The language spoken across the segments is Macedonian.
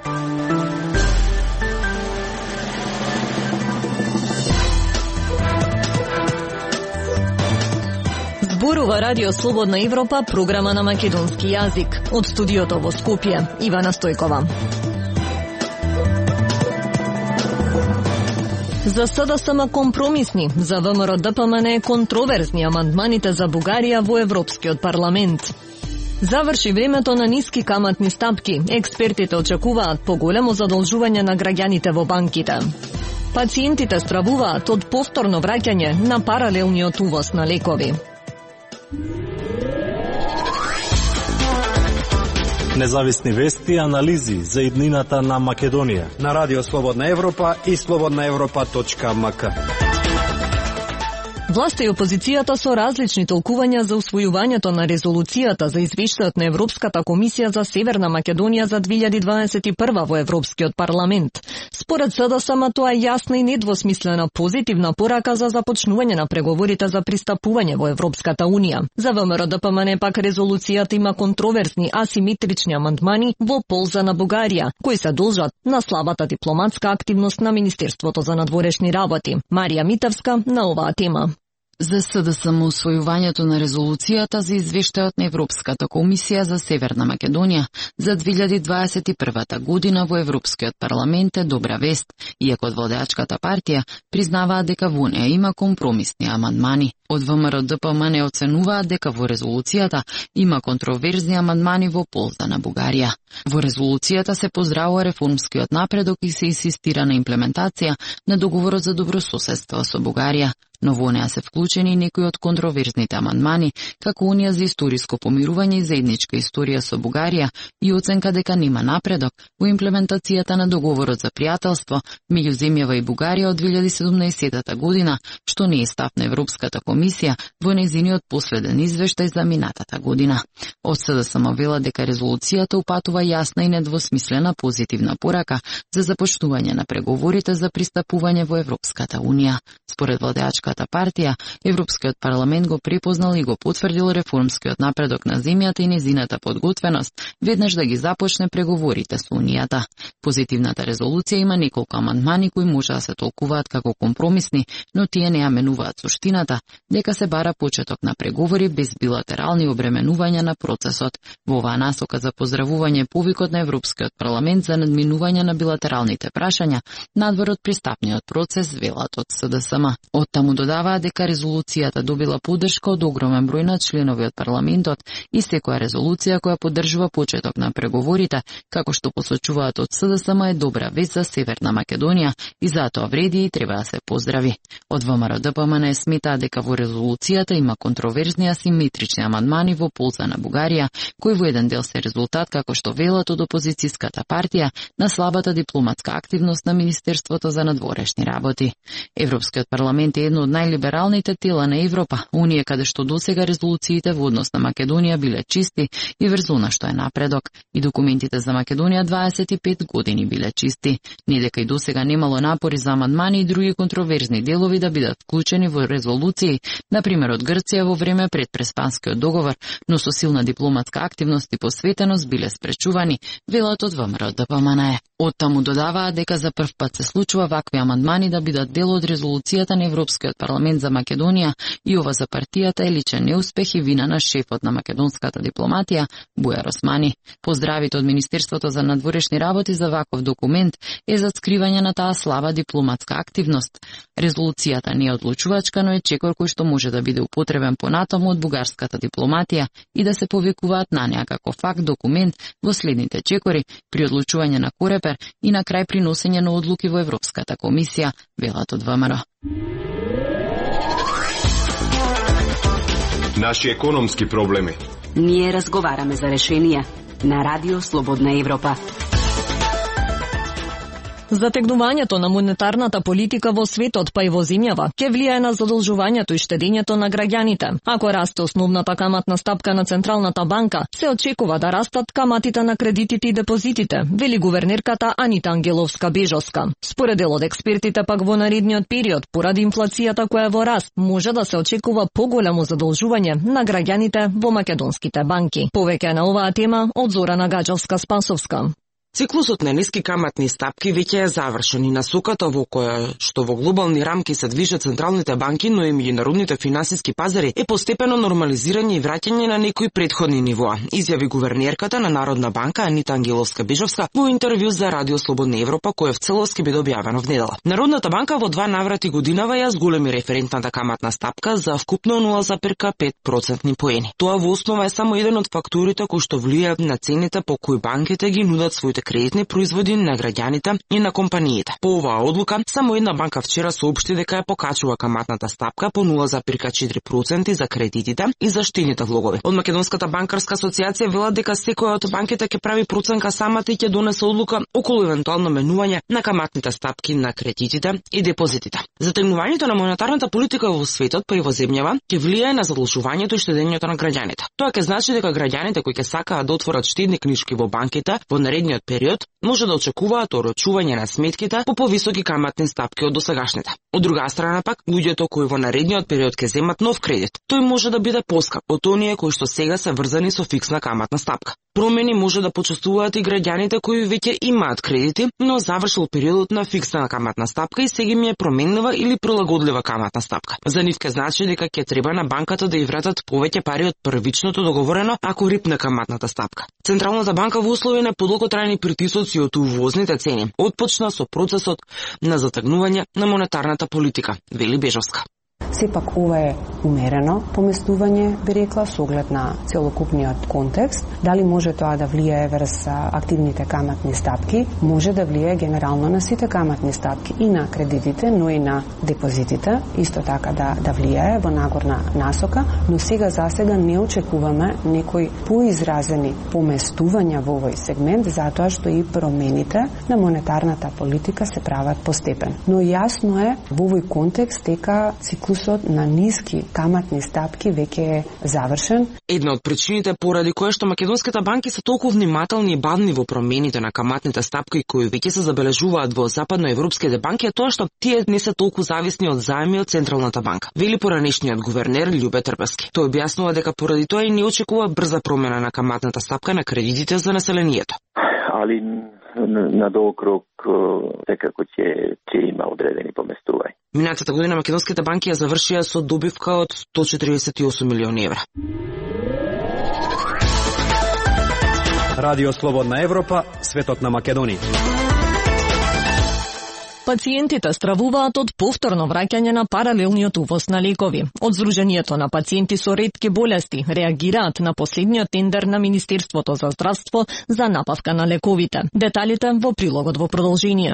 Зборува Радио Слободна Европа, програма на македонски јазик. Од студиото во Скопје, Ивана Стојкова. За СДСМ компромисни, за ВМРО ДПМН контроверзни амандманите за Бугарија во Европскиот парламент. Заврши времето на ниски каматни стапки. Експертите очекуваат поголемо задолжување на граѓаните во банките. Пациентите стравуваат од повторно враќање на паралелниот увоз на лекови. Независни вести и анализи за иднината на Македонија на Радио Слободна Европа и slobodnaevropa.mk. Власта и опозицијата со различни толкувања за усвојувањето на резолуцијата за извештајот на Европската комисија за Северна Македонија за 2021 во Европскиот парламент. Според СДСМ тоа е јасна и недвосмислена позитивна порака за започнување на преговорите за пристапување во Европската унија. За ВМРО ДПМН пак резолуцијата има контроверзни асиметрични амандмани во полза на Бугарија, кои се должат на слабата дипломатска активност на Министерството за надворешни работи. Марија Митевска на оваа тема. За СДСМ усвојувањето на резолуцијата за извештајот на Европската комисија за Северна Македонија за 2021 година во Европскиот парламент е добра вест, иако од владеачката партија признаваат дека во неа има компромисни амандмани. Од ВМРО ДПМН оценуваат дека во резолуцијата има контроверзни амандмани во полза на Бугарија. Во резолуцијата се поздравува реформскиот напредок и се инсистира на имплементација на договорот за добрососедство со Бугарија, но во неа се вклучени некои од контроверзните амандмани, како Унија за историско помирување и заедничка историја со Бугарија и оценка дека нема напредок во имплементацијата на договорот за пријателство меѓу земјава и Бугарија од 2017 година, што не е став на Европската комисија во нејзиниот последен извештај за минатата година. Од СДСМ вела дека резолуцијата упатува јасна и недвосмислена позитивна порака за започнување на преговорите за пристапување во Европската унија. Според владеачката партија, Европскиот парламент го препознал и го потврдил реформскиот напредок на земјата и незината подготвеност веднаш да ги започне преговорите со Унијата. Позитивната резолуција има неколку амандмани кои може да се толкуваат како компромисни, но тие не ја менуваат суштината дека се бара почеток на преговори без билатерални обременувања на процесот. Во оваа насока за поздравување повикот на Европскиот парламент за надминување на билатералните прашања надвор од пристапниот процес, велат од СДСМ. Оттаму додаваа дека резолуцијата добила поддршка од огромен број на членови од парламентот и секоја резолуција која поддржува почеток на преговорите, како што посочуваат од СДСМ, е добра вест за Северна Македонија и затоа вреди и треба да се поздрави. Од ВМРО ДПМН сметаа дека во резолуцијата има контроверзни асиметрични амандмани во полза на Бугарија, кои во еден дел се резултат, како што велат од опозицијската партија, на слабата дипломатска активност на Министерството за надворешни работи. Европскиот парламент е едно од најлибералните тела на Европа, унија каде што досега резолуциите во однос на Македонија биле чисти и врзуна што е напредок, и документите за Македонија 25 години биле чисти. Не дека и досега немало напори за амандмани и други контроверзни делови да бидат вклучени во резолуции, например од Грција во време пред Преспанскиот договор, но со силна дипломатска активност и посветеност биле спречувани, велат од ВМРО ДПМН. Оттаму додаваат дека за прв пат се случува вакви амандмани да бидат дел од резолуцијата на Европскиот парламент за Македонија и ова за партијата е личен неуспех и вина на шефот на македонската дипломатија Бујар Османи. Поздравите од Министерството за надворешни работи за ваков документ е за скривање на таа слаба дипломатска активност. Резолуцијата не е одлучувачка, но е чекор кој што може да биде употребен понатаму од бугарската дипломатија и да се повикуваат на неа како факт документ во следните чекори при одлучување на Корепер и на крај при носење на одлуки во Европската комисија, велат од ВМРО. Наши економски проблеми. Ние разговараме за решенија на Радио Слободна Европа. Затегнувањето на монетарната политика во светот, па и во земјава, ќе влијае на задолжувањето и штедењето на граѓаните. Ако расте основната каматна стапка на Централната банка, се очекува да растат каматите на кредитите и депозитите, вели гувернерката Анита Ангеловска-Бежовска. Според дел од експертите пак во наредниот период, поради инфлацијата која е во раст, може да се очекува поголемо задолжување на граѓаните во македонските банки. Повеќе на оваа тема од Зорана Гаджевска-Спасовска. Циклусот на ниски каматни стапки веќе е завршен и насоката во која што во глобални рамки се движат централните банки, но и меѓународните финансиски пазари, е постепено нормализирање и враќање на некои претходни нивоа, изјави гувернерката на Народна банка Анита Ангеловска-Бежовска во интервју за Радио Слободна Европа, кое в целост ќе биде објавено в недела. Народната банка во 2 наврати годинава ја зголеми референтната каматна стапка за вкупно 0,5% поени. Тоа во основа е само еден од факторите кои што влијаат на цените по кои банките ги нудат своите кредитни производи на граѓаните и на компаниите. По оваа одлука, само една банка вчера соопшти дека ја покачува каматната стапка по 0,4% за кредитите и за штедните влогови. Од Македонската банкарска асоциација велат дека секоја од банките ќе прави проценка самата и ќе донесе одлука околу евентуално менување на каматните стапки на кредитите и депозитите. Затегнувањето на монетарната политика во светот па и во земјава ќе влијае на задолжувањето и штедењето на граѓаните. Тоа ќе значи дека граѓаните кои ќе сакаат да отворат штедни книжки во банките во наредниот период може да очекуваат орочување на сметките по повисоки каматни стапки од досегашните. Од друга страна пак, луѓето кои во наредниот период ќе земат нов кредит, тој може да биде поскап од оние кои што сега се врзани со фиксна каматна стапка. Промени може да почувствуваат и граѓаните кои веќе имаат кредити, но завршил периодот на фиксна каматна стапка и сега им е променлива или прилагодлива каматна стапка. За нив ќе значи дека ќе треба на банката да ја вратат повеќе пари од првичното договорено ако рипне каматната стапка. Централната банка во услови на подолготрајни притисоци од увозните цени отпочна со процесот на затегнување на монетарната политика, вели Бежовска. Сепак ова е умерено поместување, би рекла, со оглед на целокупниот контекст. Дали може тоа да влијае врз активните каматни стапки? Може да влијае генерално на сите каматни стапки и на кредитите, но и на депозитите. Исто така да влијае во нагорна насока, но засега не очекуваме некои поизразени поместувања во овој сегмент, затоа што и промените на монетарната политика се прават постепен. Но јасно е во овој контекст дека циклусот на ниски каматни стапки веќе е завршен. Една од причините поради која што македонските банки се толку внимателни и бавни во промените на каматните стапки кои веќе се забележуваат во западноевропските банки е тоа што тие не се толку зависни од заеми од Централната банка, вели поранешниот гувернер Љубе Трбевски. Тој објаснува дека поради тоа и не очекува брза промена на каматната стапка на кредитите за населението. Али на долг рок секако ќе има одредени поместувања. Минатата година македонските банки ја завршија со добивка од 148 милиони евра. Радио Слободна Европа, светот на Македонија. Пациентите стравуваат од повторно враќање на паралелниот увоз на лекови. Од Сдруженијето на пациенти со ретки болести реагираат на последниот тендер на Министерството за здравство за набавка на лековите. Деталите во прилогот во продолжение.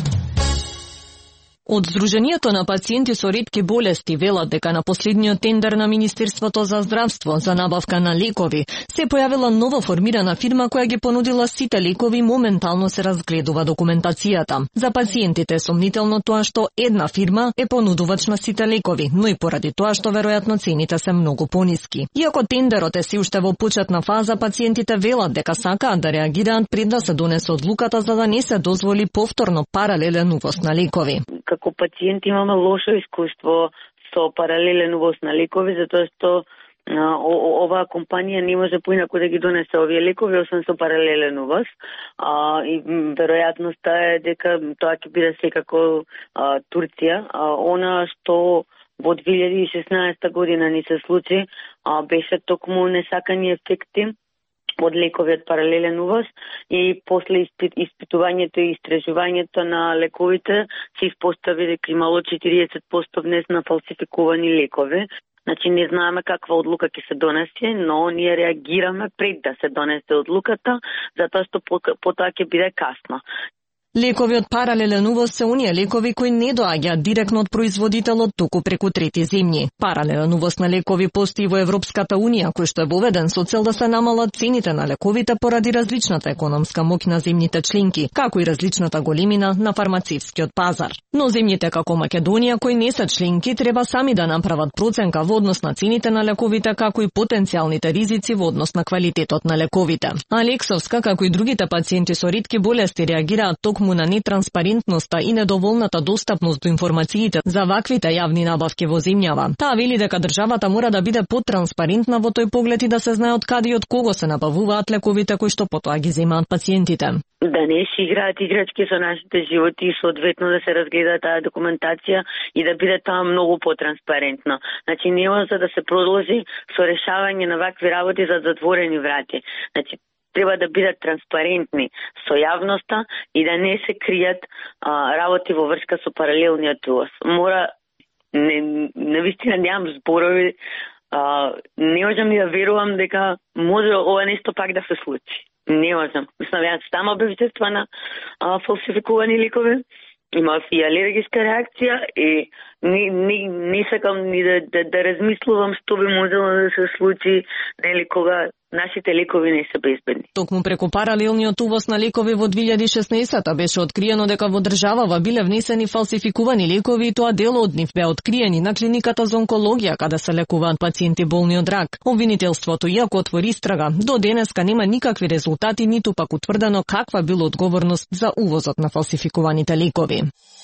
Од Сдруженијето на пациенти со ретки болести велат дека на последниот тендер на Министерството за здравство за набавка на лекови се појавила нова формирана фирма која ги понудила сите лекови, моментално се разгледува документацијата. За пациентите е сомнително тоа што една фирма е понудувач на сите лекови, но и поради тоа што веројатно цените се многу пониски. Иако тендерот е се уште во почетна фаза, пациентите велат дека сакаат да реагираат пред да се донесе одлуката за да не се дозволи повторно паралелен увоз на лекови. Како пациент имаме лошо искуство со паралелен увоз на лекови, затоа што оваа компанија не може поинаку да ги донесе овие лекови, освен со паралелен увоз. И веројатноста е дека тоа ќе биде секако Турција. Она што во 2016 година ни се случи, беше токму несакани ефекти од лековиот паралелен увоз и после испитувањето и истражувањето на лековите се испостави дека имало 40% внес на фалсификувани лекови. Значи не знаеме каква одлука ќе се донесе, но ние реагираме пред да се донесе одлуката, затоа што потоа ќе биде касно. Лекови од паралелен увоз се оние лекови кои не доаѓаат директно од производителот, туку преку трети земји. Паралелен увоз на лекови постои во Европската унија, кој што е воведен со цел да се намалат цените на лековите поради различната економска моќ на земјите членки, како и различната големина на фармацевскиот пазар. Но земјите како Македонија, кои не се членки, треба сами да направат проценка во однос на цените на лековите, како и потенцијалните ризици во однос на квалитетот на лековите. Алексовска, како и другите пациенти со ретки болести, реагираат токму токму на нетранспарентноста и недоволната достапност до информациите за ваквите јавни набавки во земјава. Таа вели дека државата мора да биде потранспарентна во тој поглед и да се знае од каде и од кого се набавуваат лековите кои што потоа ги земаат пациентите. Да не се играат играчки со нашите животи и соодветно да се разгледа таа документација и да биде тоа многу потранспарентно. Значи не може да се продолжи со решавање на вакви работи за затворени врати. Значи треба да бидат транспарентни со јавноста и да не се кријат работи во врска со паралелниот увоз. Мора, навистина немам зборови, не можам ни да верувам дека може ова нешто пак да се случи. Не можам. Мислам, јас сама бев жртва на фалсификувани лекови, имав и алергиска реакција и не сакам ни да размислувам што би можело да се случи, нели, кога нашите лекови не се безбедни. Токму преку паралелниот увоз на лекови во 2016 беше откриено дека во државава биле внесени фалсификувани лекови и тоа дел од нив беа откриени на клиниката за онкологија каде се лекуваат пациенти болни од рак. Обвинителството, иако отвори истрага, до денеска нема никакви резултати, ниту пак утврдено каква била одговорност за увозот на фалсификуваните лекови.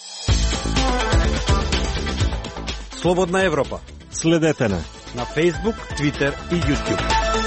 Слободна Европа. Следете на Facebook, Twitter и YouTube.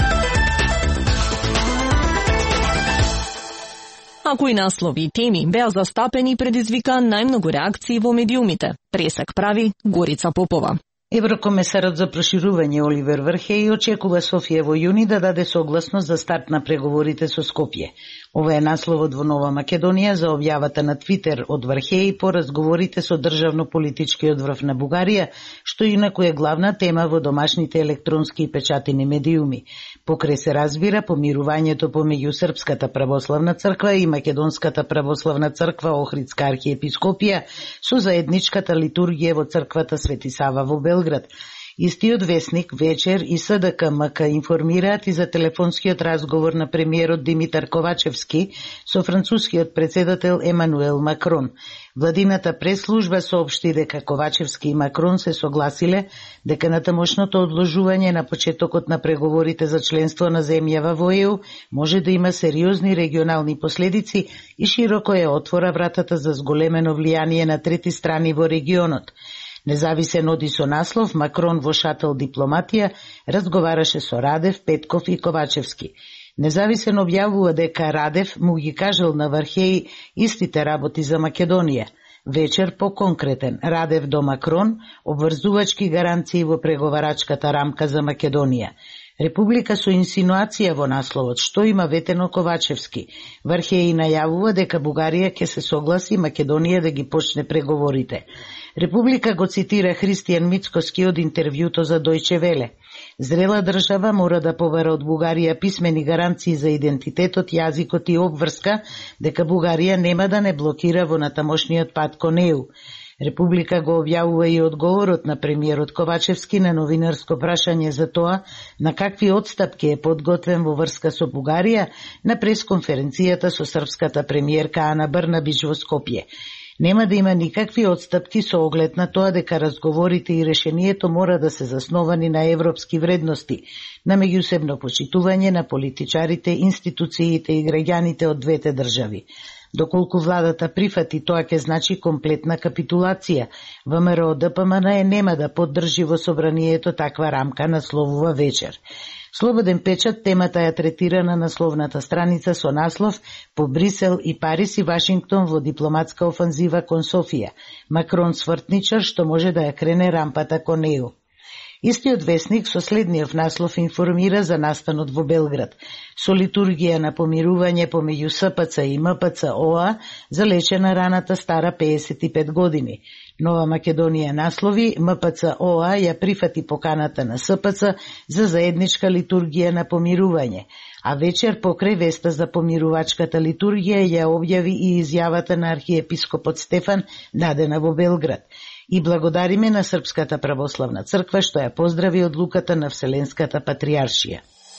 А кои наслови и теми беа застапени и предизвикаа најмногу реакции во медиумите? Пресек прави Горица Попова. Еврокомесарот за проширување Оливер Вархеј очекува Софија во јуни да даде согласност за старт на преговорите со Скопје. Ова е насловот во Нова Македонија за објавата на Твитер од Вархеј по разговорите со државно-политичкиот врв на Бугарија, што инаку е главна тема во домашните електронски и печатени медиуми. Покрај се разбира помирувањето помеѓу Српската православна црква и Македонската православна црква Охридска архиепископија со заедничката литургија во црквата Свети Сава во Белград. Истиот весник Вечер и СДК-МК информираат и за телефонскиот разговор на премиерот Димитар Ковачевски со францускиот председател Емануел Макрон. Владината пресслужба соопшти дека Ковачевски и Макрон се согласиле дека натамошното одложување на почетокот на преговорите за членство на земјава во ЕУ може да има сериозни регионални последици и широко ја отвора вратата за зголемено влијание на трети страни во регионот. Независен оди со наслов Макрон во шател дипломатија разговараше со Радев, Петков и Ковачевски. Независен објавува дека Радев му ги кажал на Вархеј истите работи за Македонија. Вечер по-конкретен, Радев до Макрон, обврзувачки гаранции во преговарачката рамка за Македонија. Република со инсинуација во насловот, што има ветено Ковачевски. Вархеј најавува дека Бугарија ќе се согласи Македонија да ги почне преговорите. Република го цитира Христијан Мицкоски од интервјуто за Дојче Веле. Зрела држава мора да побара од Бугарија писмени гаранции за идентитетот, јазикот и обврска, дека Бугарија нема да не блокира во натамошниот пат кон ЕУ. Република го објавува и одговорот на премиерот Ковачевски на новинарско прашање за тоа на какви отстапки е подготвен во врска со Бугарија на пресконференцијата со српската премиерка Ана Брнабич во Скопје. Нема да има никакви отстапки со оглед на тоа дека разговорите и решението мора да се засновани на европски вредности, на меѓусебно почитување на политичарите, институциите и граѓаните од двете држави. Доколку владата прифати, тоа ќе значи комплетна капитулација. ВМРО ДПМН нема да поддржи во собранието таква рамка, насловува Вечер. Слободен печат темата ја третира на насловната страница со наслов «По Брисел и Париз и Вашингтон во дипломатска офанзива кон Софија. Макрон свртничар што може да ја крене рампата кон ЕУ». Истиот весник со следниот наслов информира за настанот во Белград. Со литургија на помирување помеѓу СПЦ и МПЦ ОА залечена раната стара 55 години. Нова Македонија наслови МПЦ ОА ја прифати поканата на СПЦ за заедничка литургија на помирување, а Вечер покрај веста за помирувачката литургија ја објави и изјавата на архиепископот Стефан дадена во Белград. И благодариме на Српската православна црква што ја поздрави одлуката на Вселенската патриаршија.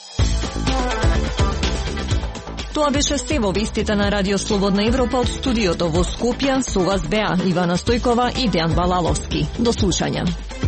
Тоа беше се во вестите на Радио Слободна Европа од студиото во Скопје. Со вас беа Ивана Стојкова и Дејан Балаловски. До слушање.